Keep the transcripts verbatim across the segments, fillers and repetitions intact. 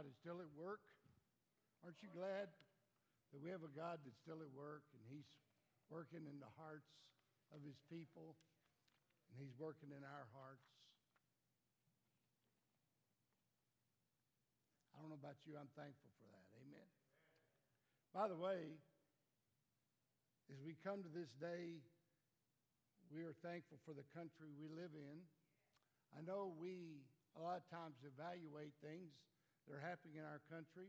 God is still at work. Aren't you glad that we have a God that's still at work and he's working in the hearts of his people and he's working in our hearts? I don't know about you, I'm thankful for that. Amen. By the way, as we come to this day, we are thankful for the country we live in. I know we a lot of times evaluate things that are happening in our country.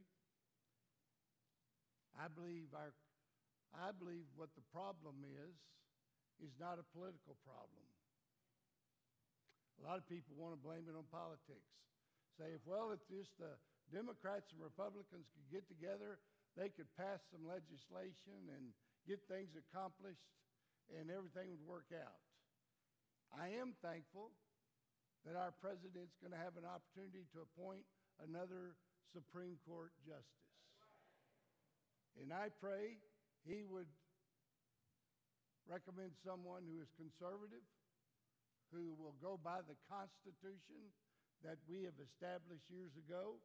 I believe our, I believe what the problem is, is not a political problem. A lot of people want to blame it on politics. Say, if, well, if just the Democrats and Republicans could get together, they could pass some legislation and get things accomplished and everything would work out. I am thankful that our president's going to have an opportunity to appoint another Supreme Court justice. And I pray he would recommend someone who is conservative, who will go by the Constitution that we have established years ago,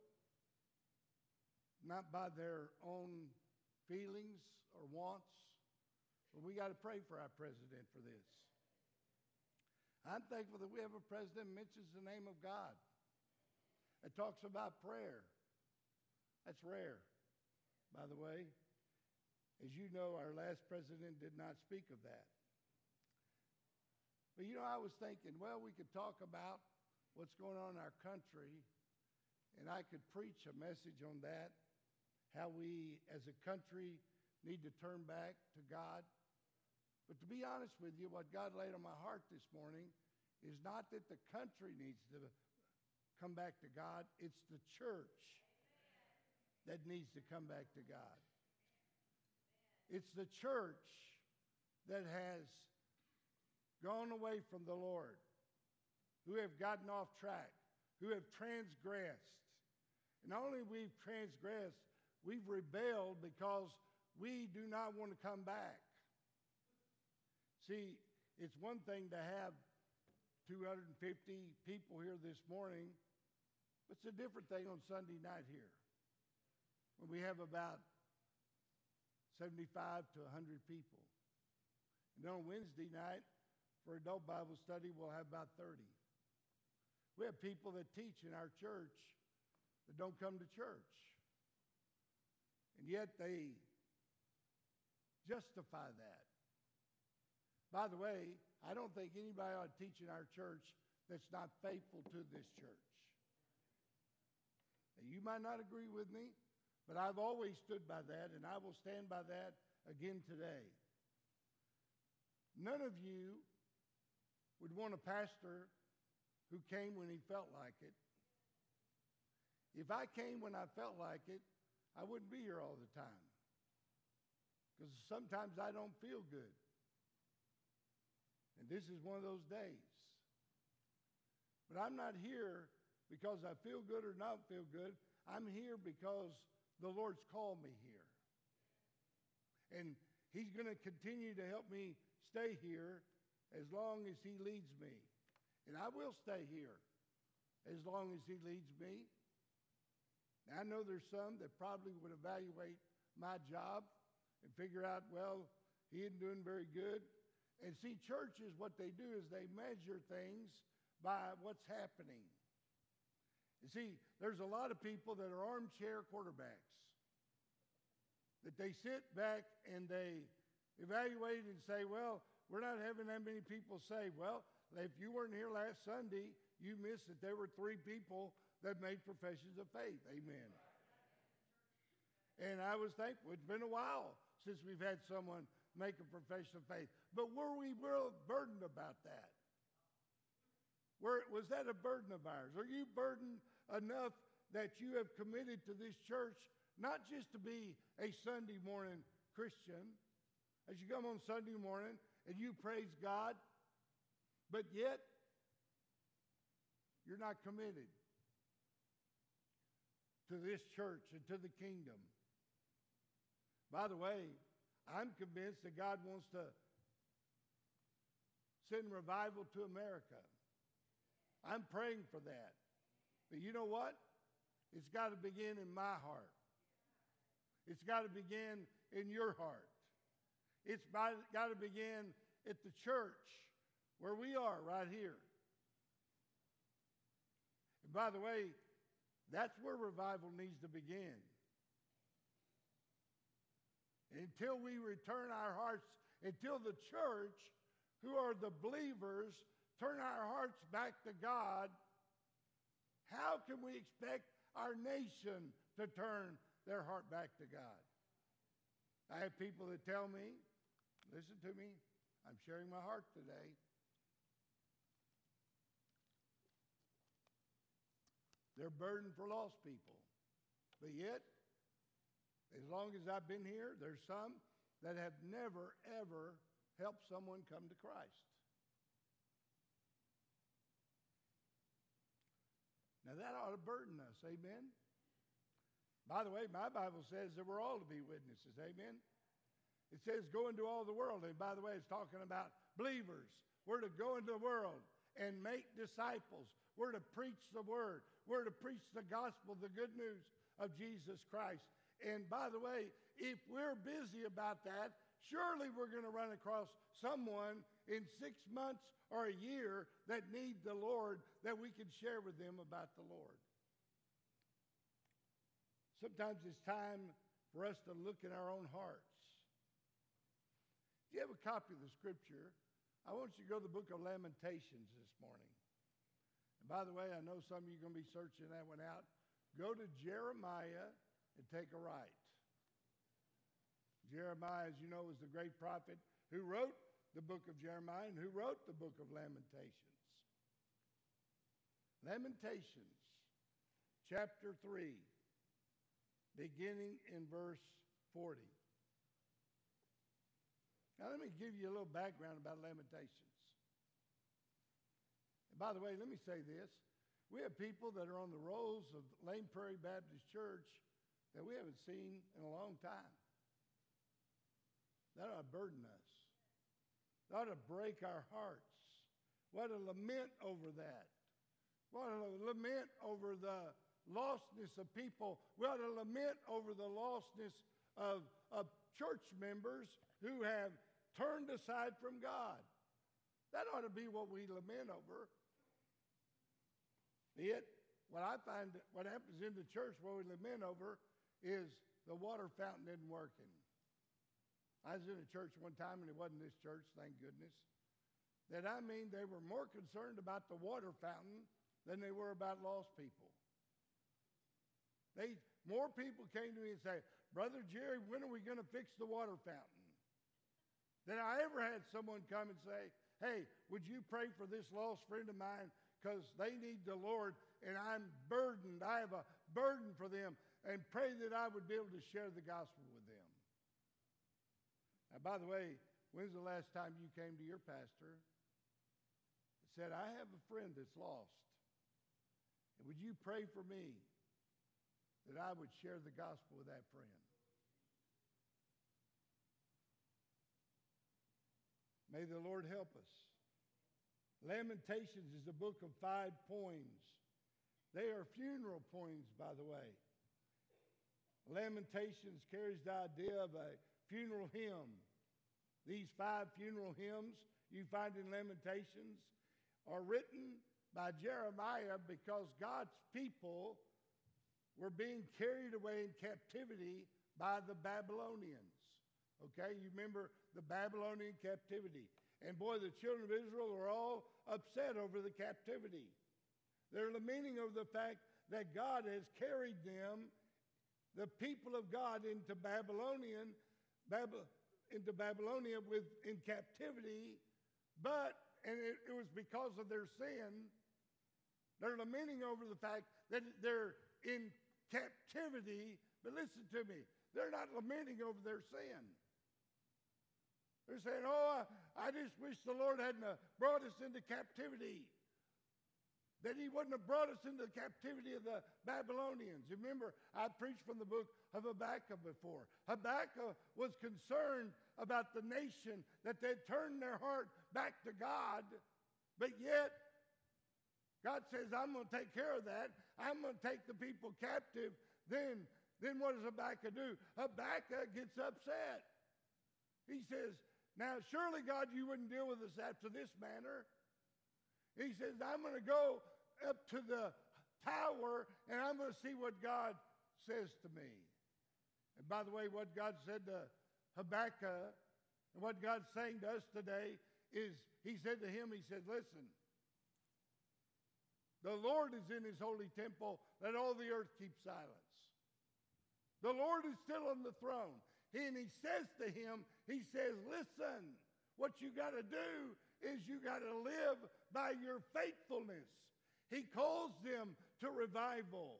not by their own feelings or wants. But we got to pray for our president for this. I'm thankful that we have a president who mentions the name of God. It talks about prayer. That's rare, by the way. As you know, our last president did not speak of that. But you know, I was thinking, well, we could talk about what's going on in our country, and I could preach a message on that, how we as a country need to turn back to God. But to be honest with you, what God laid on my heart this morning is not that the country needs to come back to God. It's the church that needs to come back to God. It's the church that has gone away from the Lord, who have gotten off track, who have transgressed. And not only we've transgressed, we've rebelled because we do not want to come back. See, it's one thing to have two hundred fifty people here this morning, but it's a different thing on Sunday night here, when we have about seventy-five to one hundred people. And then on Wednesday night, for adult Bible study, we'll have about thirty. We have people that teach in our church that don't come to church. And yet they justify that. By the way, I don't think anybody ought to teach in our church that's not faithful to this church. Now, you might not agree with me, but I've always stood by that, and I will stand by that again today. None of you would want a pastor who came when he felt like it. If I came when I felt like it, I wouldn't be here all the time, because sometimes I don't feel good. And this is one of those days. But I'm not here because I feel good or not feel good. I'm here because the Lord's called me here. And he's going to continue to help me stay here as long as he leads me. And I will stay here as long as he leads me. Now, I know there's some that probably would evaluate my job and figure out, well, he isn't doing very good. And see, churches, what they do is they measure things by what's happening. You see, there's a lot of people that are armchair quarterbacks, that they sit back and they evaluate and say, well, we're not having that many people say, well, if you weren't here last Sunday, you missed that there were three people that made professions of faith. Amen. And I was thankful. It's been a while since we've had someone make a profession of faith. But were we real burdened about that? Were, was that a burden of ours? Are you burdened enough that you have committed to this church, not just to be a Sunday morning Christian, as you come on Sunday morning and you praise God, but yet you're not committed to this church and to the kingdom? By the way, I'm convinced that God wants to send revival to America. I'm praying for that. But you know what? It's got to begin in my heart. It's got to begin in your heart. It's got to begin at the church where we are right here. And by the way, that's where revival needs to begin. Until we return our hearts, until the church, who are the believers, turn our hearts back to God, how can we expect our nation to turn their heart back to God? I have people that tell me, listen to me, I'm sharing my heart today. They're burdened for lost people. But yet, as long as I've been here, there's some that have never, ever helped someone come to Christ. Now that ought to burden us, amen? By the way, my Bible says that we're all to be witnesses, amen? It says go into all the world, and by the way, it's talking about believers. We're to go into the world and make disciples. We're to preach the word. We're to preach the gospel, the good news of Jesus Christ. And by the way, if we're busy about that, surely we're going to run across someone in six months or a year that need the Lord, that we can share with them about the Lord. Sometimes it's time for us to look in our own hearts. If you have a copy of the scripture, I want you to go to the book of Lamentations this morning. And by the way, I know some of you are going to be searching that one out. Go to Jeremiah and take a right. Jeremiah, as you know, is the great prophet who wrote the book of Jeremiah and who wrote the book of Lamentations. Lamentations, chapter three, beginning in verse forty. Now, let me give you a little background about Lamentations. And by the way, let me say this. We have people that are on the rolls of Lane Prairie Baptist Church that we haven't seen in a long time. That ought to burden us. That ought to break our hearts. We ought to lament over that. We ought to lament over the lostness of people. We ought to lament over the lostness of, of church members who have turned aside from God. That ought to be what we lament over. Yet, what I find, what happens in the church, what we lament over, is the water fountain isn't working. I was in a church one time, and it wasn't this church, thank goodness. That I mean, they were more concerned about the water fountain than they were about lost people. They, more people came to me and say, Brother Jerry, when are we going to fix the water fountain? Than I ever had someone come and say, hey, would you pray for this lost friend of mine because they need the Lord and I'm burdened. I have a burden for them, and pray that I would be able to share the gospel with them. Now, by the way, when's the last time you came to your pastor and said, I have a friend that's lost, and would you pray for me that I would share the gospel with that friend? May the Lord help us. Lamentations is a book of five poems. They are funeral poems, by the way. Lamentations carries the idea of a funeral hymn. These five funeral hymns you find in Lamentations are written by Jeremiah because God's people were being carried away in captivity by the Babylonians. Okay, you remember the Babylonian captivity. And boy, the children of Israel are all upset over the captivity. They're lamenting over the fact that God has carried them, the people of God, into Babylonian, Bab- into Babylonia with in captivity. But, and it, it was because of their sin, they're lamenting over the fact that they're in captivity. But listen to me, they're not lamenting over their sin. They're saying, oh, I, I just wish the Lord hadn't brought us into captivity. That he wouldn't have brought us into the captivity of the Babylonians. Remember, I preached from the book of Habakkuk before. Habakkuk was concerned about the nation, that they'd turned their heart back to God, but yet God says, I'm going to take care of that. I'm going to take the people captive. Then, then what does Habakkuk do? Habakkuk gets upset. He says, now surely, God, you wouldn't deal with us after this manner. He says, I'm going to go up to the tower and I'm going to see what God says to me. And by the way, what God said to Habakkuk and what God's saying to us today is, he said to him, he said, listen, the Lord is in his holy temple. Let all the earth keep silence. The Lord is still on the throne. And he says to him, he says, listen, what you got to do is you got to live by your faithfulness. He calls them to revival.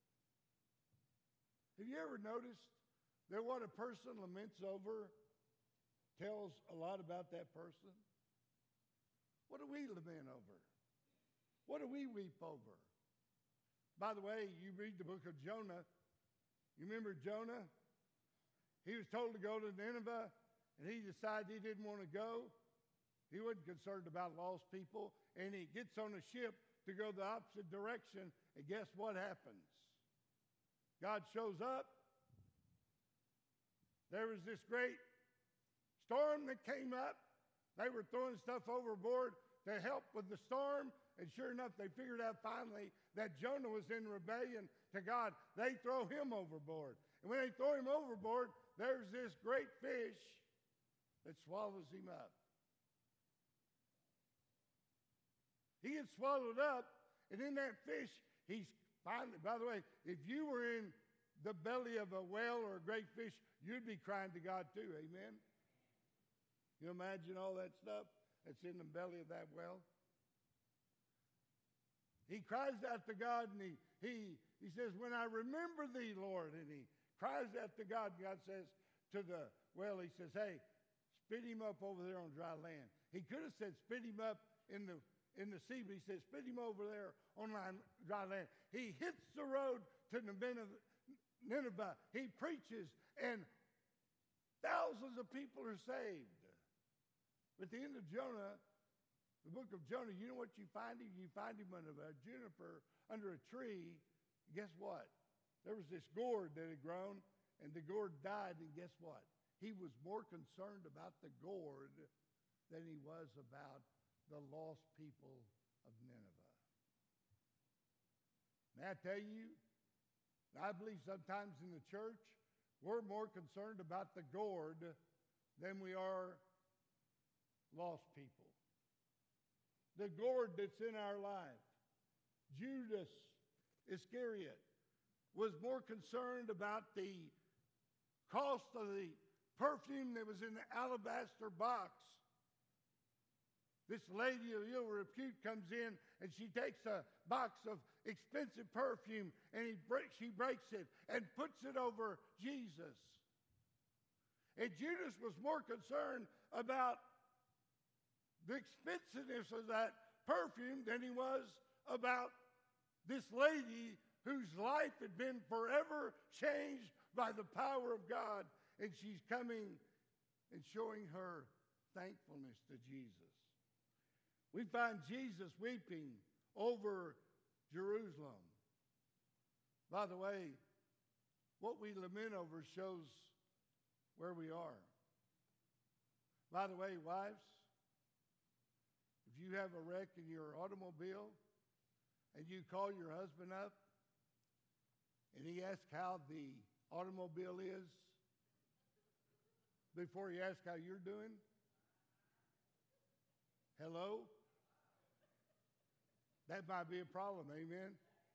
Have you ever noticed that what a person laments over tells a lot about that person? What do we lament over? What do we weep over? By the way, you read the book of Jonah. You remember Jonah? He was told to go to Nineveh, and he decided he didn't want to go. He wasn't concerned about lost people, and he gets on a ship to go the opposite direction, and guess what happens? God shows up. There was this great storm that came up. They were throwing stuff overboard to help with the storm, and sure enough, they figured out finally that Jonah was in rebellion to God. They throw him overboard. And when they throw him overboard, there's this great fish that swallows him up. He gets swallowed up, and in that fish, he's finally, by the way, if you were in the belly of a whale or a great fish, you'd be crying to God too, amen? You imagine all that stuff that's in the belly of that whale? He cries out to God, and he, he, he says, when I remember thee, Lord, and he cries out to God. God says to the well, he says, hey, spit him up over there on dry land. He could have said spit him up in the in the sea, but he says spit him over there on dry land. He hits the road to Nineveh. He preaches, and thousands of people are saved. But at the end of Jonah, the book of Jonah, you know what you find him? You find him under a juniper, under a tree. Guess what? There was this gourd that had grown, and the gourd died, and guess what? He was more concerned about the gourd than he was about the lost people of Nineveh. May I tell you, I believe sometimes in the church, we're more concerned about the gourd than we are lost people. The gourd that's in our life. Judas Iscariot was more concerned about the cost of the perfume that was in the alabaster box. This lady of ill repute comes in, and she takes a box of expensive perfume, and he break, she breaks it and puts it over Jesus. And Judas was more concerned about the expensiveness of that perfume than he was about this lady whose life had been forever changed by the power of God, and she's coming and showing her thankfulness to Jesus. We find Jesus weeping over Jerusalem. By the way, what we lament over shows where we are. By the way, wives, if you have a wreck in your automobile and you call your husband up and he asks how the automobile is before he asks how you're doing, hello? That might be a problem, amen?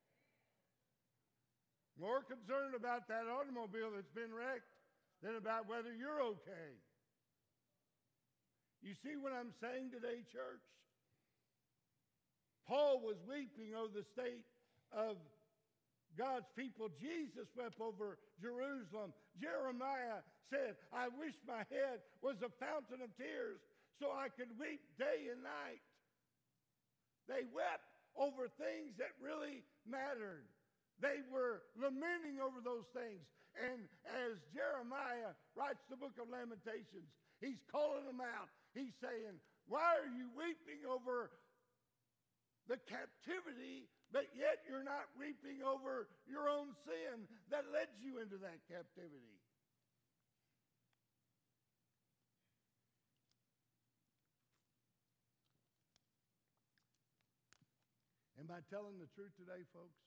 More concerned about that automobile that's been wrecked than about whether you're okay. You see what I'm saying today, church? Paul was weeping over the state of God's people. Jesus wept over Jerusalem. Jeremiah said, I wish my head was a fountain of tears so I could weep day and night. They wept over things that really mattered. They were lamenting over those things. And as Jeremiah writes the book of Lamentations, he's calling them out. He's saying, why are you weeping over the captivity, but yet you're not weeping over your own sin that led you into that captivity. Am I telling the truth today, folks?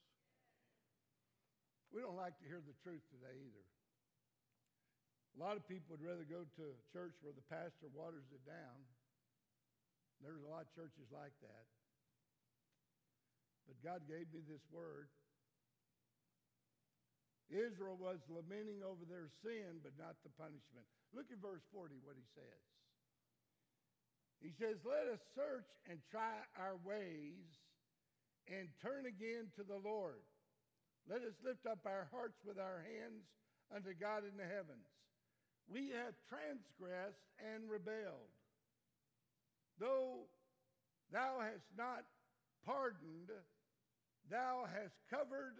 We don't like to hear the truth today either. A lot of people would rather go to a church where the pastor waters it down. There's a lot of churches like that. But God gave me this word. Israel was lamenting over their sin, but not the punishment. Look at verse forty, what he says. He says, let us search and try our ways and turn again to the Lord. Let us lift up our hearts with our hands unto God in the heavens. We have transgressed and rebelled. Though thou hast not pardoned, thou hast covered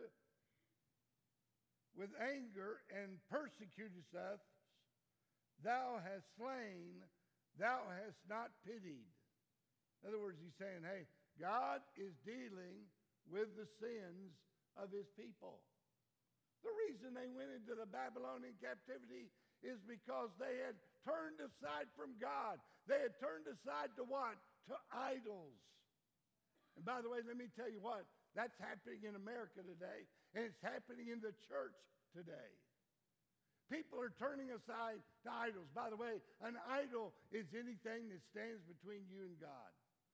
with anger and persecutest us. Thou hast slain, thou hast not pitied. In other words, he's saying, hey, God is dealing with the sins of his people. The reason they went into the Babylonian captivity is because they had turned aside from God. They had turned aside to what? To idols. And by the way, let me tell you what, that's happening in America today, and it's happening in the church today. People are turning aside to idols. By the way, an idol is anything that stands between you and God.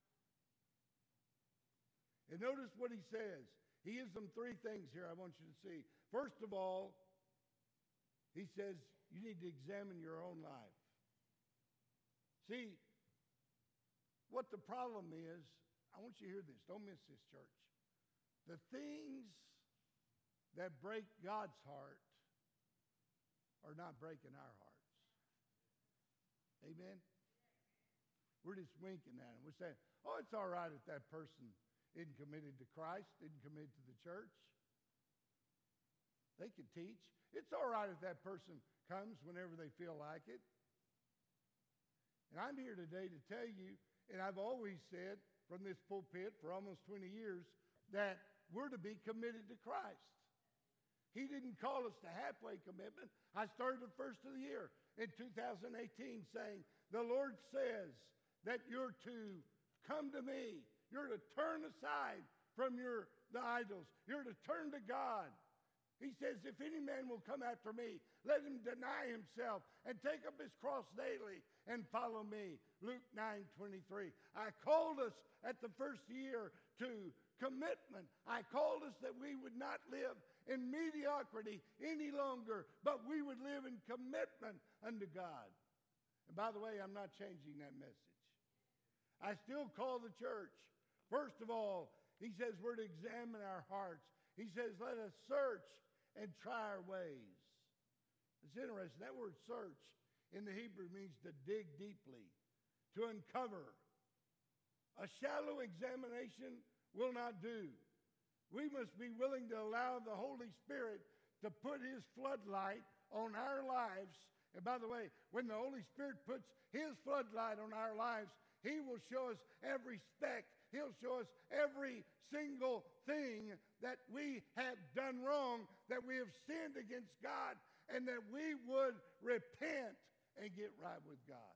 And notice what he says. He gives them three things here I want you to see. First of all, he says you need to examine your own life. See, what the problem is, I want you to hear this. Don't miss this, church. The things that break God's heart are not breaking our hearts. Amen? We're just winking at them. We're saying, oh, it's all right if that person isn't committed to Christ, isn't committed to the church. They can teach. It's all right if that person comes whenever they feel like it. And I'm here today to tell you, and I've always said from this pulpit for almost twenty years, that we're to be committed to Christ. He didn't call us to halfway commitment. I started the first of the year in two thousand eighteen saying, the Lord says that you're to come to me. You're to turn aside from your the idols. You're to turn to God. He says, if any man will come after me, let him deny himself and take up his cross daily and follow me. Luke nine twenty-three. I called us at the first year to commitment. I called us that we would not live in mediocrity any longer, but we would live in commitment unto God. And by the way, I'm not changing that message. I still call the church. First of all, he says we're to examine our hearts. He says, let us search and try our ways. It's interesting. That word search in the Hebrew means to dig deeply, to uncover. A shallow examination will not do. We must be willing to allow the Holy Spirit to put his floodlight on our lives. And by the way, when the Holy Spirit puts his floodlight on our lives, he will show us every speck. He'll show us every single thing that we have done wrong, that we have sinned against God, and that we would repent and get right with God.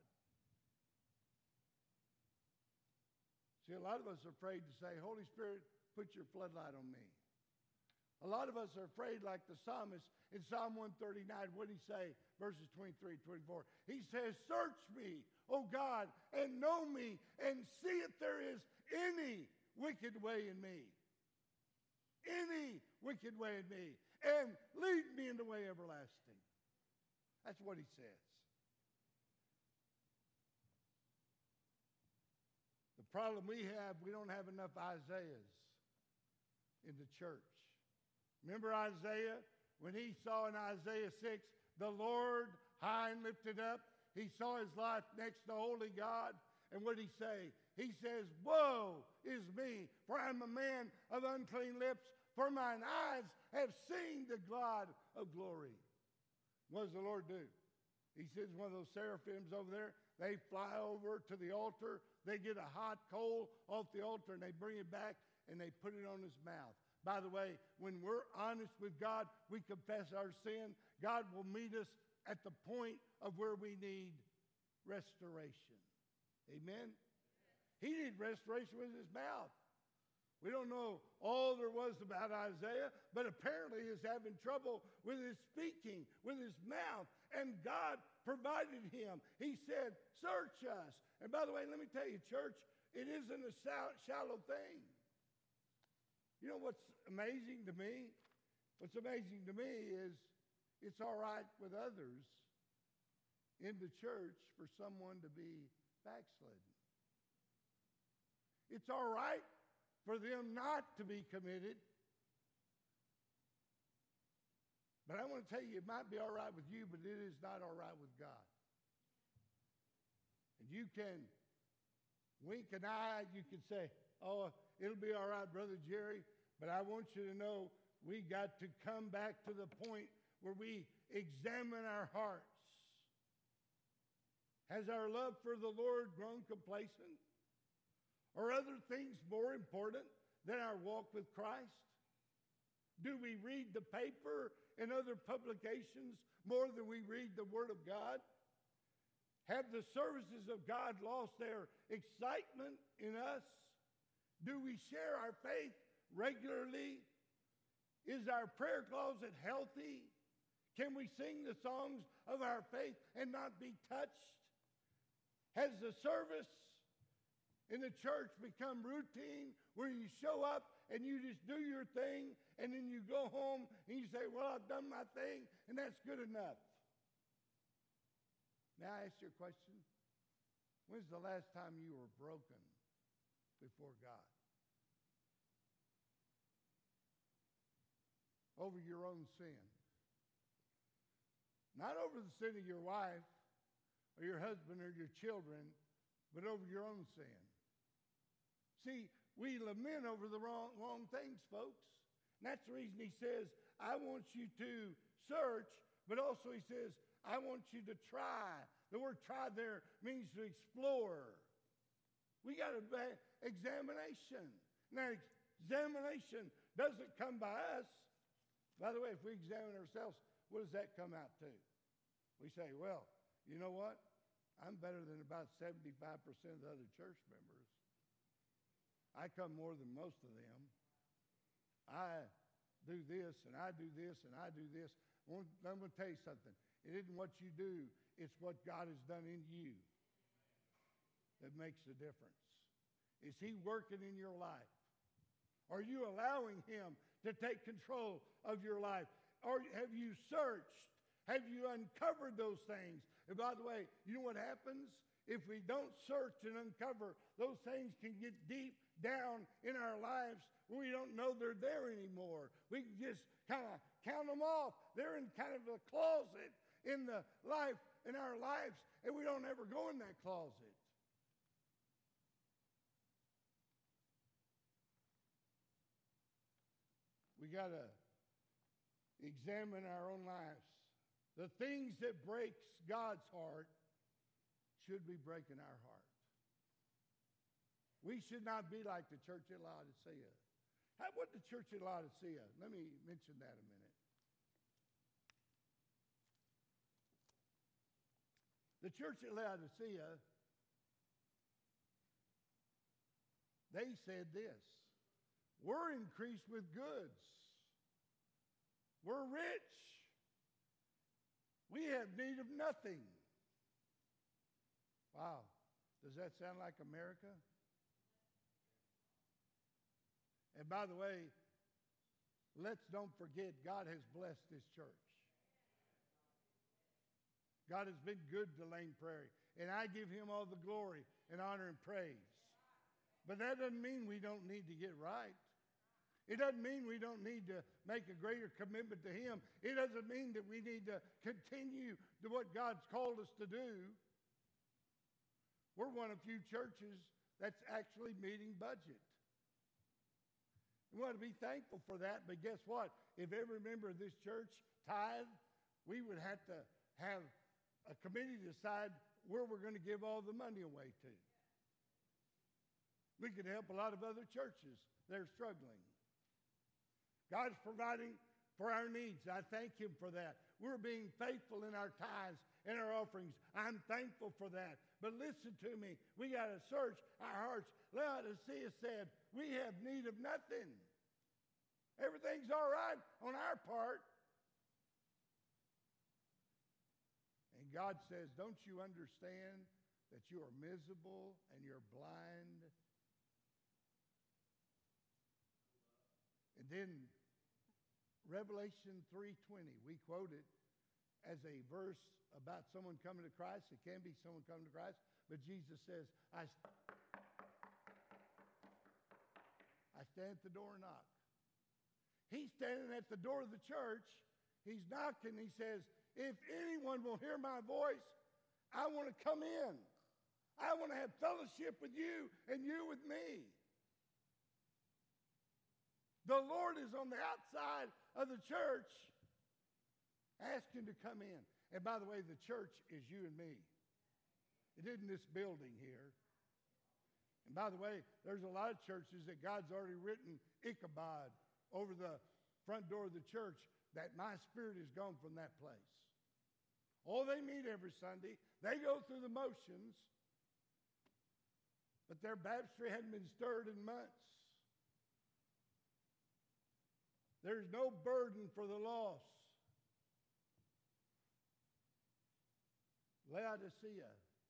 See, a lot of us are afraid to say, Holy Spirit, put your floodlight on me. A lot of us are afraid, like the psalmist in Psalm one thirty-nine. What did he say? Verses twenty-three, twenty-four. He says, search me, O God, and know me, and see if there is any wicked way in me. Any wicked way in me. And lead me in the way everlasting. That's what he says. The problem we have, we don't have enough Isaiahs in the church. Remember Isaiah? When he saw in Isaiah six, the Lord high and lifted up, he saw his life next to holy God. And what did he say? He says, woe is me, for I am a man of unclean lips, for mine eyes have seen the God of glory. What does the Lord do? He sends one of those seraphims over there. They fly over to the altar. they get a hot coal off the altar and they bring it back and they put it on his mouth. By the way, when we're honest with God, we confess our sin, God will meet us at the point of where we need restoration. Amen? He needed restoration with his mouth. We don't know all there was about Isaiah, but apparently he's having trouble with his speaking, with his mouth, and God provided him. He said, search us. And by the way, let me tell you, church, it isn't a shallow thing. You know what's amazing to me? What's amazing to me is it's all right with others in the church for someone to be backslidden. It's all right for them not to be committed. But I want to tell you, it might be all right with you, but it is not all right with God. And you can wink an eye, you can say, oh, it'll be all right, Brother Jerry, but I want you to know we got to come back to the point where we examine our hearts. Has our love for the Lord grown complacent? Are other things more important than our walk with Christ? Do we read the paper and other publications more than we read the Word of God? Have the services of God lost their excitement in us? Do we share our faith regularly? Is our prayer closet healthy? Can we sing the songs of our faith and not be touched? Has the service in the church become routine where you show up and you just do your thing and then you go home and you say, well, I've done my thing and that's good enough? May I ask you a question? When's the last time you were broken before God? Over your own sin. Not over the sin of your wife or your husband or your children, but over your own sin. See, we lament over the wrong, wrong things, folks. And that's the reason he says, I want you to search, but also he says, I want you to try. The word try there means to explore. We got a examination. Now, examination doesn't come by us. By the way, if we examine ourselves, what does that come out to? We say, well, you know what? I'm better than about seventy-five percent of the other church members. I come more than most of them. I do this, and I do this, and I do this. I'm going to tell you something. It isn't what you do. It's what God has done in you that makes the difference. Is he working in your life? Are you allowing him to take control of your life? Or have you searched? Have you uncovered those things? And by the way, you know what happens? If we don't search and uncover, those things can get deep down in our lives where we don't know they're there anymore. We can just kind of count them off. They're in kind of a closet in the life, in our lives, and we don't ever go in that closet. We got to examine our own lives. The things that breaks God's heart should be breaking our heart. We should not be like the church at Laodicea. How, what the church at Laodicea? Let me mention that a minute. The church at Laodicea, they said this: we're increased with goods. We're rich. We have need of nothing. Wow. Does that sound like America? And by the way, let's don't forget, God has blessed this church. God has been good to Lane Prairie, and I give him all the glory and honor and praise. But that doesn't mean we don't need to get right. It doesn't mean we don't need to make a greater commitment to him. It doesn't mean that we need to continue to what God's called us to do. We're one of few churches that's actually meeting budget. We want to be thankful for that, but guess what? If every member of this church tithed, we would have to have a committee decide where we're going to give all the money away to. We can help a lot of other churches that are struggling. God's providing for our needs. I thank Him for that. We're being faithful in our tithes and our offerings. I'm thankful for that. But listen to me. We got to search our hearts. Laodicea said, we have need of nothing. Everything's all right on our part. And God says, don't you understand that you are miserable and you're blind? And then Revelation three twenty, we quote it as a verse about someone coming to Christ. It can be someone coming to Christ, but Jesus says, I, I stand at the door and knock. He's standing at the door of the church. He's knocking. He says, if anyone will hear my voice, I want to come in. I want to have fellowship with you and you with me. The Lord is on the outside of the church asking to come in. And by the way, the church is you and me. It isn't this building here. And by the way, there's a lot of churches that God's already written Ichabod over the front door of the church that my spirit is gone from that place. Oh, they meet every Sunday. They go through the motions. But their baptistry hadn't been stirred in months. There's no burden for the lost. Laodicea.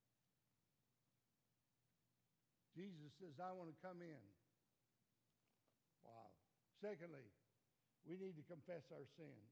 Jesus says, I want to come in. Wow. Secondly, we need to confess our sins.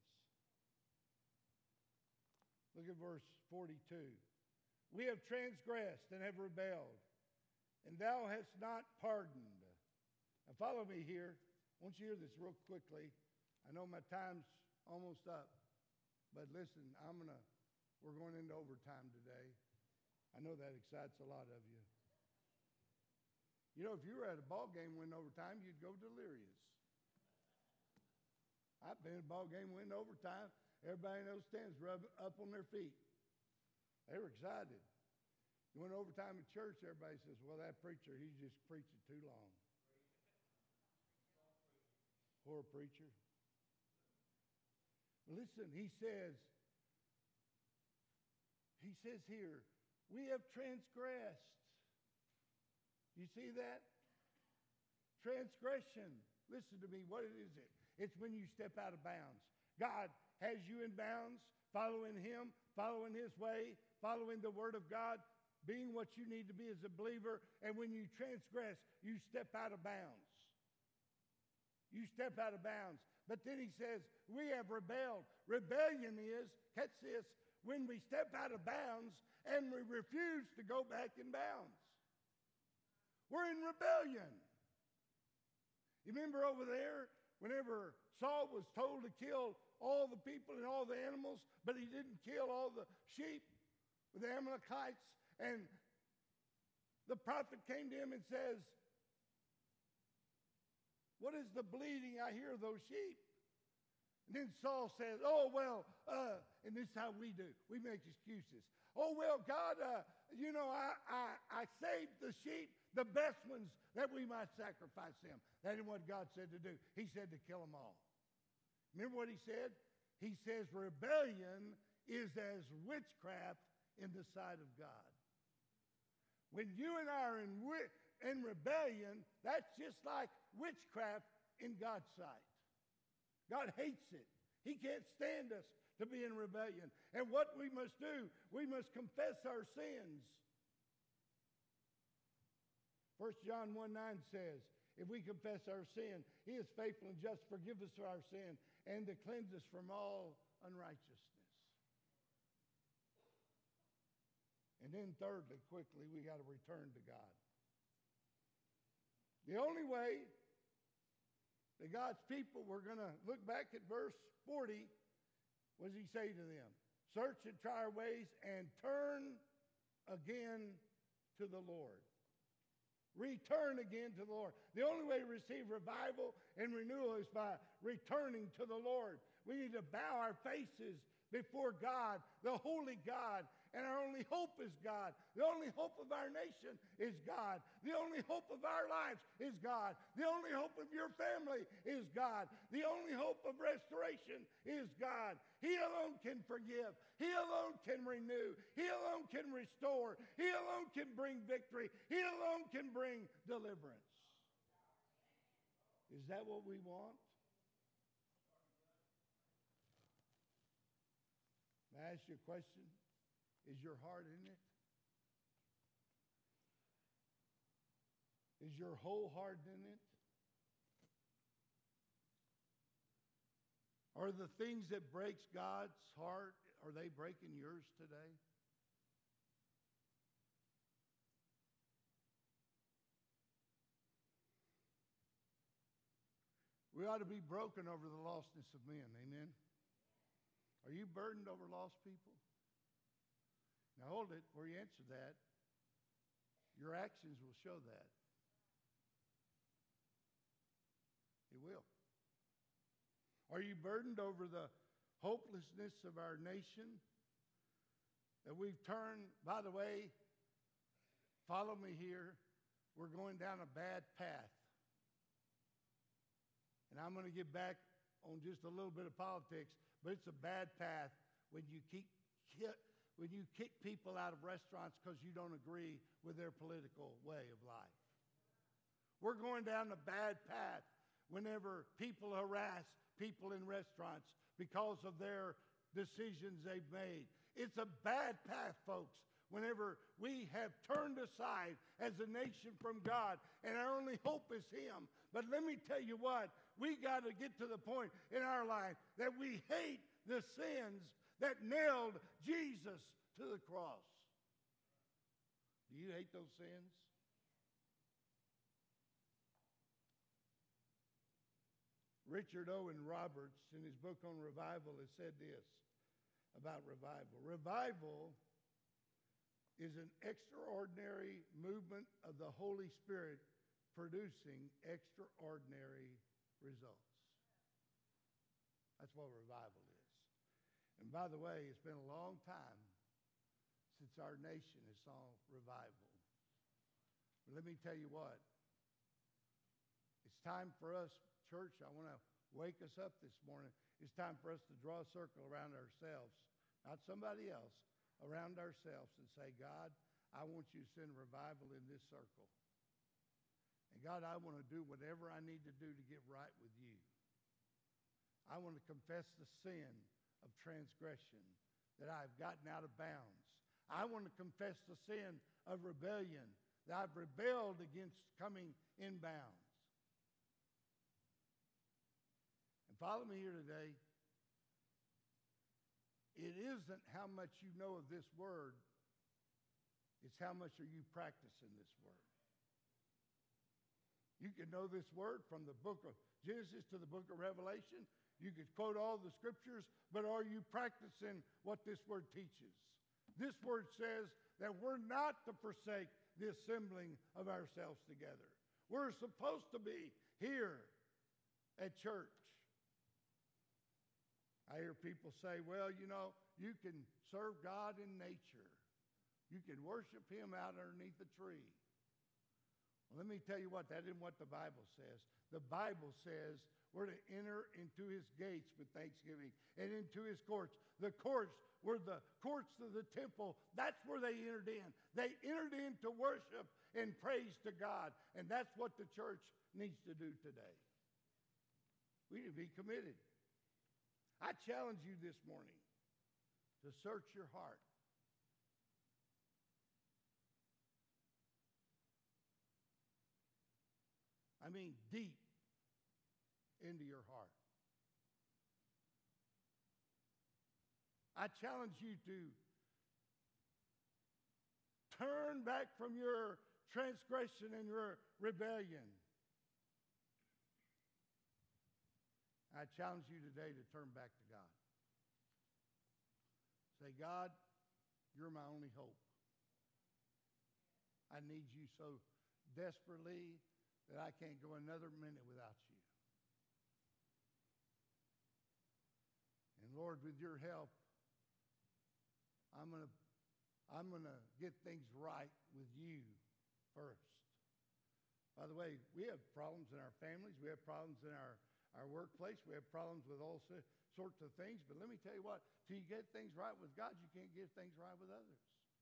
Look at verse forty-two. We have transgressed and have rebelled, and thou hast not pardoned. Now follow me here. I want you to hear this real quickly. I know my time's almost up, but listen, I'm gonna, we're going into overtime today. I know that excites a lot of you. You know, if you were at a ball game winning overtime, you'd go delirious. I've been at a ball game winning overtime. Everybody in those stands rubbing up on their feet. They were excited. You went overtime at church, everybody says, well, that preacher, he's just preaching too long. Poor preacher. Listen, he says, he says here, we have transgressed. You see that? Transgression. Listen to me. What is it? It's when you step out of bounds. God has you in bounds, following Him, following His way, following the Word of God, being what you need to be as a believer. And when you transgress, you step out of bounds. You step out of bounds. But then he says, we have rebelled. Rebellion is, catch this, when we step out of bounds and we refuse to go back in bounds. We're in rebellion. You remember over there, whenever Saul was told to kill all the people and all the animals, but he didn't kill all the sheep with the Amalekites, and the prophet came to him and says, what is the bleating I hear of those sheep? And then Saul says, oh, well, uh, and this is how we do. We make excuses. Oh, well, God, uh, you know, I, I, I saved the sheep, the best ones, that we might sacrifice them. That is what God said to do. He said to kill them all. Remember what he said? He says rebellion is as witchcraft in the sight of God. When you and I are in, in rebellion, that's just like witchcraft in God's sight. God hates it. He can't stand us to be in rebellion. And what we must do, we must confess our sins. First John one nine says, if we confess our sin, He is faithful and just to forgive us of our sin and to cleanse us from all unrighteousness. And then thirdly, quickly, we got to return to God. The only way that God's people were going to look back at verse forty, what does He say to them? Search and try our ways and turn again to the Lord. Return again to the Lord. The only way to receive revival and renewal is by returning to the Lord. We need to bow our faces before God, the holy God. And our only hope is God. The only hope of our nation is God. The only hope of our lives is God. The only hope of your family is God. The only hope of restoration is God. He alone can forgive. He alone can renew. He alone can restore. He alone can bring victory. He alone can bring deliverance. Is that what we want? May I ask you a question? Is your heart in it? Is your whole heart in it? Are the things that breaks God's heart, are they breaking yours today? We ought to be broken over the lostness of men. Amen? Are you burdened over lost people? Now hold it, before you answer that, your actions will show that. It will. Are you burdened over the hopelessness of our nation? That we've turned, by the way, follow me here, we're going down a bad path. And I'm going to get back on just a little bit of politics, but it's a bad path when you keep when you kick people out of restaurants because you don't agree with their political way of life. We're going down a bad path whenever people harass people in restaurants because of their decisions they've made. It's a bad path, folks, whenever we have turned aside as a nation from God and our only hope is Him. But let me tell you what, we got to get to the point in our life that we hate the sins that nailed Jesus to the cross. Do you hate those sins? Richard Owen Roberts, in his book on revival, has said this about revival. Revival is an extraordinary movement of the Holy Spirit producing extraordinary results. That's what revival is. And by the way, it's been a long time since our nation has saw revival. But let me tell you what. It's time for us, church, I want to wake us up this morning. It's time for us to draw a circle around ourselves, not somebody else, around ourselves and say, God, I want you to send revival in this circle. And God, I want to do whatever I need to do to get right with you. I want to confess the sin of transgression, that I've gotten out of bounds. I want to confess the sin of rebellion, that I've rebelled against coming in bounds. And follow me here today. It isn't how much you know of this word, it's how much are you practicing this word. You can know this word from the book of Genesis to the book of Revelation. You could quote all the scriptures, but are you practicing what this word teaches? This word says that we're not to forsake the assembling of ourselves together. We're supposed to be here at church. I hear people say, well, you know, you can serve God in nature. You can worship Him out underneath a tree. Well, let me tell you what, that isn't what the Bible says. The Bible says we're to enter into His gates with thanksgiving and into His courts. The courts were the courts of the temple. That's where they entered in. They entered in to worship and praise to God. And that's what the church needs to do today. We need to be committed. I challenge you this morning to search your heart. I mean, deep into your heart. I challenge you to turn back from your transgression and your rebellion. I challenge you today to turn back to God. Say, God, you're my only hope. I need you so desperately that I can't go another minute without you. And Lord, with your help, I'm going to I'm going to get things right with you first. By the way, we have problems in our families. We have problems in our, our workplace. We have problems with all sorts of things. But let me tell you what, till you get things right with God, you can't get things right with others.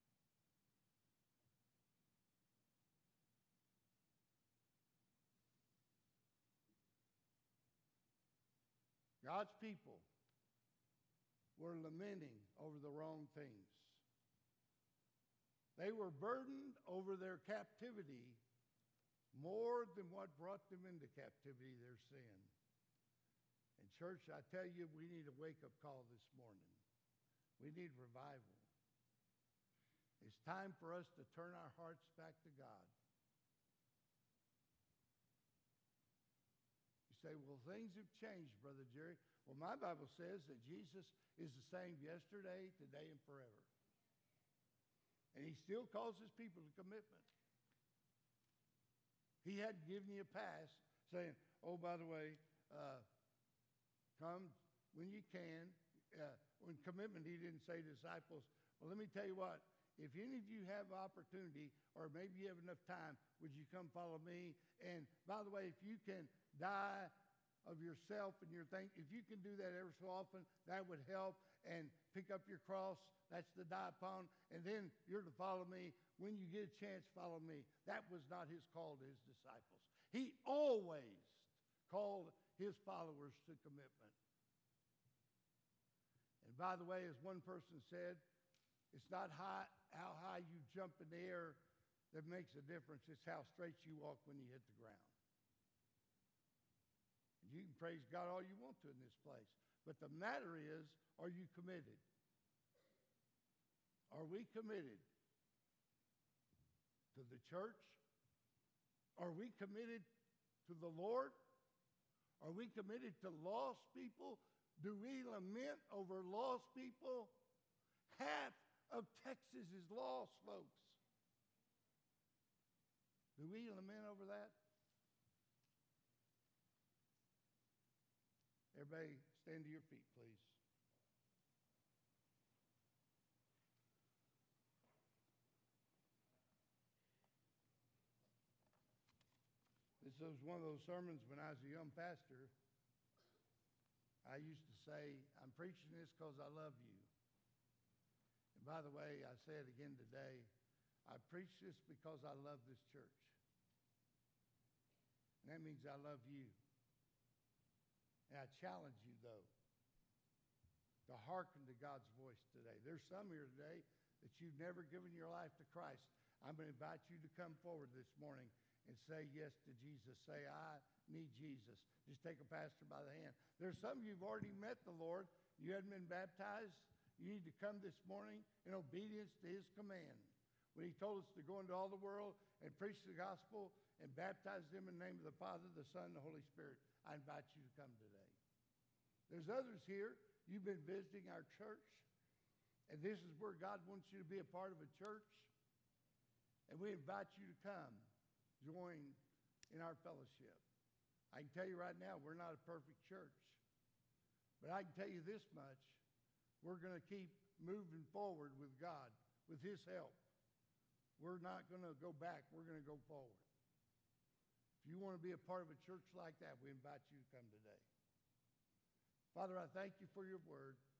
God's people were lamenting over the wrong things. They were burdened over their captivity more than what brought them into captivity, their sin. And church, I tell you, we need a wake-up call this morning. We need revival. It's time for us to turn our hearts back to God. You say, well, things have changed, Brother Jerry. Well, my Bible says that Jesus is the same yesterday, today, and forever. And he still calls his people to commitment. He hadn't given you a pass saying, oh, by the way, uh, come when you can. Uh, when commitment, he didn't say disciples, well, let me tell you what, if any of you have opportunity or maybe you have enough time, would you come follow me? And by the way, if you can die of yourself and your thing, if you can do that ever so often, that would help. And pick up your cross, that's to die upon, and then you're to follow me. When you get a chance, follow me. That was not his call to his disciples. He always called his followers to commitment. And by the way, as one person said, it's not high, how high you jump in the air that makes a difference. It's how straight you walk when you hit the ground. And you can praise God all you want to in this place. But the matter is, are you committed? Are we committed to the church? Are we committed to the Lord? Are we committed to lost people? Do we lament over lost people? Half of Texas is lost, folks. Do we lament over that? Everybody stand to your feet, please. This was one of those sermons when I was a young pastor. I used to say, I'm preaching this because I love you. And by the way, I say it again today, I preach this because I love this church. And that means I love you. And I challenge you, though, to hearken to God's voice today. There's some here today that you've never given your life to Christ. I'm going to invite you to come forward this morning and say yes to Jesus. Say, I need Jesus. Just take a pastor by the hand. There's some of you who've already met the Lord. You hadn't been baptized. You need to come this morning in obedience to his command. When he told us to go into all the world and preach the gospel and baptize them in the name of the Father, the Son, and the Holy Spirit, I invite you to come today. There's others here. You've been visiting our church, and this is where God wants you to be a part of a church, and we invite you to come join in our fellowship. I can tell you right now, we're not a perfect church, but I can tell you this much. We're going to keep moving forward with God, with his help. We're not going to go back. We're going to go forward. If you want to be a part of a church like that, we invite you to come today. Father, I thank you for your word.